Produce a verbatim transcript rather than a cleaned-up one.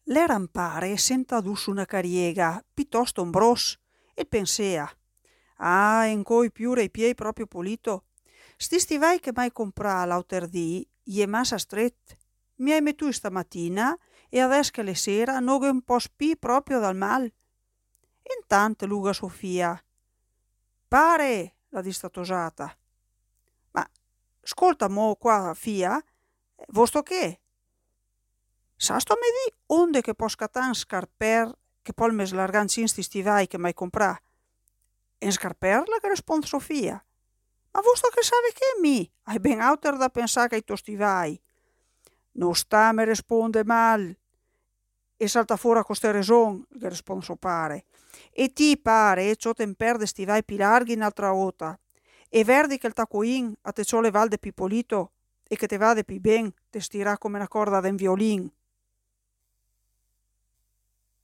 Le rampare senta addosso una cariega piuttosto ombros e pensea: ah, en coi piure i piei proprio pulito. Sti stivai che m'hai comprà l'auter dì, gli è massa stret. Mi hai mettui stamattina e adesso che le sera no ghe un po' spì proprio dal mal. Intanto luga Sofia. Pare, l'ha dista tosata. Ma ascolta mo qua, fia, vosto che? Sasto me dì onde che pò scattà un scarper che pò me slargà in sti stivai che m'hai comprà? Un scarper che rispond Sofia. Ma vosto che save che mi, hai ben auter da pensâ che i to stivai. No sta me risponde mal. E salta fora co ste reson, ghe rispond so pare. E ti pare, ciò te perde stivai pi larghi un'altra ota. E verdi che il taccoin a te ciò le val de pi polito e che te vade pi ben, te stirà come una corda de un violin.